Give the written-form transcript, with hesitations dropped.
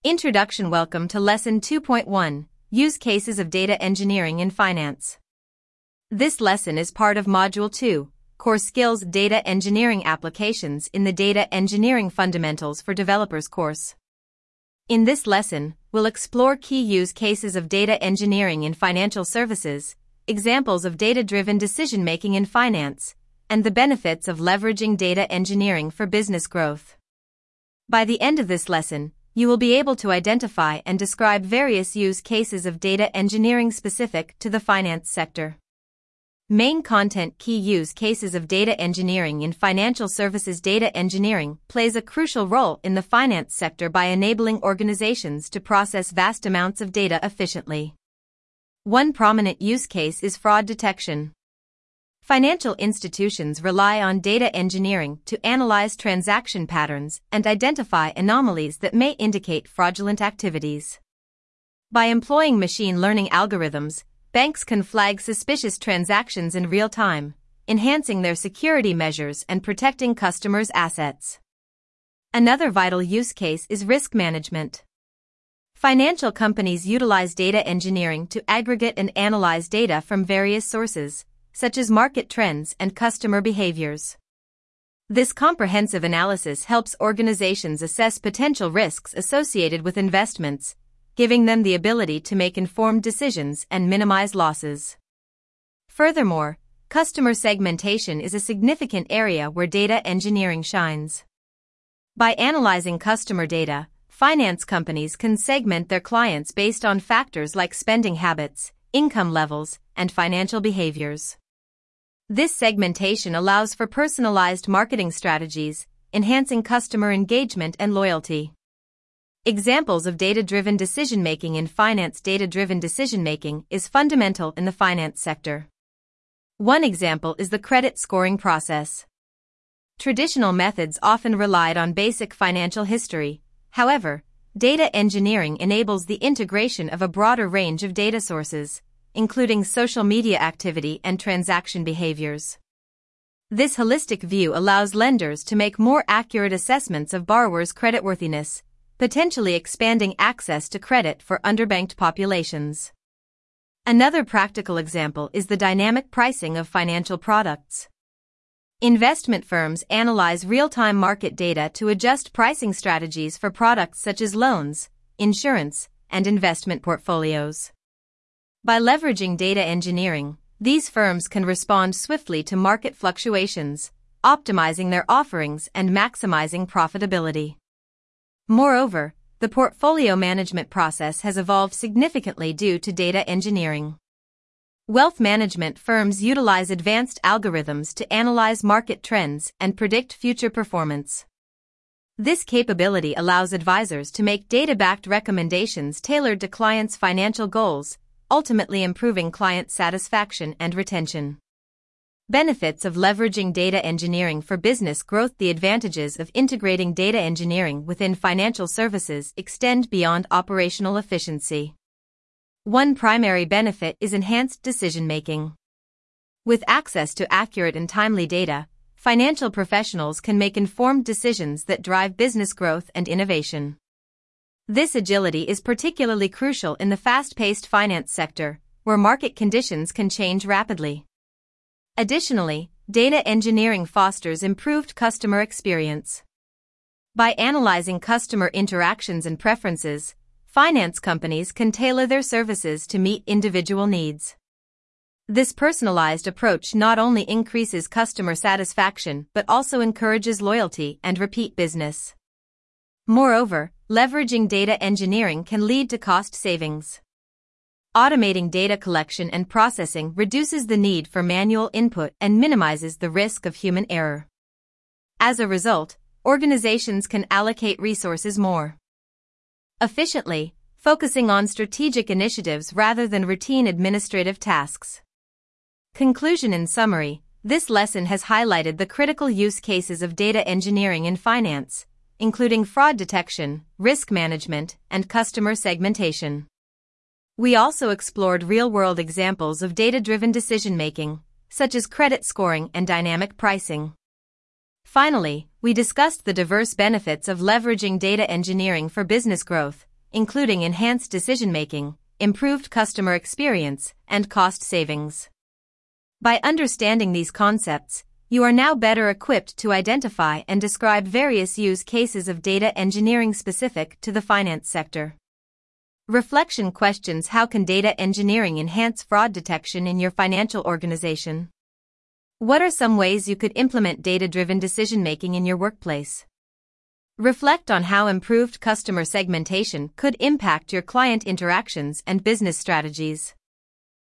Introduction. Welcome to Lesson 2.1, Use Cases of Data Engineering in Finance. This lesson is part of Module 2, Core Skills Data Engineering Applications in the Data Engineering Fundamentals for Developers course. In this lesson, we'll explore key use cases of data engineering in financial services, examples of data-driven decision-making in finance, and the benefits of leveraging data engineering for business growth. By the end of this lesson, you will be able to identify and describe various use cases of data engineering specific to the finance sector. Main content. Key use cases of data engineering in financial services. Data engineering plays a crucial role in the finance sector by enabling organizations to process vast amounts of data efficiently. One prominent use case is fraud detection. Financial institutions rely on data engineering to analyze transaction patterns and identify anomalies that may indicate fraudulent activities. By employing machine learning algorithms, banks can flag suspicious transactions in real time, enhancing their security measures and protecting customers' assets. Another vital use case is risk management. Financial companies utilize data engineering to aggregate and analyze data from various sources, such as market trends and customer behaviors. This comprehensive analysis helps organizations assess potential risks associated with investments, giving them the ability to make informed decisions and minimize losses. Furthermore, customer segmentation is a significant area where data engineering shines. By analyzing customer data, finance companies can segment their clients based on factors like spending habits, income levels, and financial behaviors. This segmentation allows for personalized marketing strategies, enhancing customer engagement and loyalty. Examples of data-driven decision-making in finance. Data-driven decision-making is fundamental in the finance sector. One example is the credit scoring process. Traditional methods often relied on basic financial history. However, data engineering enables the integration of a broader range of data sources, including social media activity and transaction behaviors. This holistic view allows lenders to make more accurate assessments of borrowers' creditworthiness, potentially expanding access to credit for underbanked populations. Another practical example is the dynamic pricing of financial products. Investment firms analyze real-time market data to adjust pricing strategies for products such as loans, insurance, and investment portfolios. By leveraging data engineering, these firms can respond swiftly to market fluctuations, optimizing their offerings and maximizing profitability. Moreover, the portfolio management process has evolved significantly due to data engineering. Wealth management firms utilize advanced algorithms to analyze market trends and predict future performance. This capability allows advisors to make data-backed recommendations tailored to clients' financial goals, ultimately improving client satisfaction and retention. Benefits of leveraging data engineering for business growth. The advantages of integrating data engineering within financial services extend beyond operational efficiency. One primary benefit is enhanced decision-making. With access to accurate and timely data, financial professionals can make informed decisions that drive business growth and innovation. This agility is particularly crucial in the fast-paced finance sector, where market conditions can change rapidly. Additionally, data engineering fosters improved customer experience. By analyzing customer interactions and preferences, finance companies can tailor their services to meet individual needs. This personalized approach not only increases customer satisfaction but also encourages loyalty and repeat business. Moreover, leveraging data engineering can lead to cost savings. Automating data collection and processing reduces the need for manual input and minimizes the risk of human error. As a result, organizations can allocate resources more efficiently, focusing on strategic initiatives rather than routine administrative tasks. Conclusion. In summary, this lesson has highlighted the critical use cases of data engineering in finance, including fraud detection, risk management, and customer segmentation. We also explored real-world examples of data-driven decision-making, such as credit scoring and dynamic pricing. Finally, we discussed the diverse benefits of leveraging data engineering for business growth, including enhanced decision-making, improved customer experience, and cost savings. By understanding these concepts, you are now better equipped to identify and describe various use cases of data engineering specific to the finance sector. Reflection questions: how can data engineering enhance fraud detection in your financial organization? What are some ways you could implement data-driven decision-making in your workplace? Reflect on how improved customer segmentation could impact your client interactions and business strategies.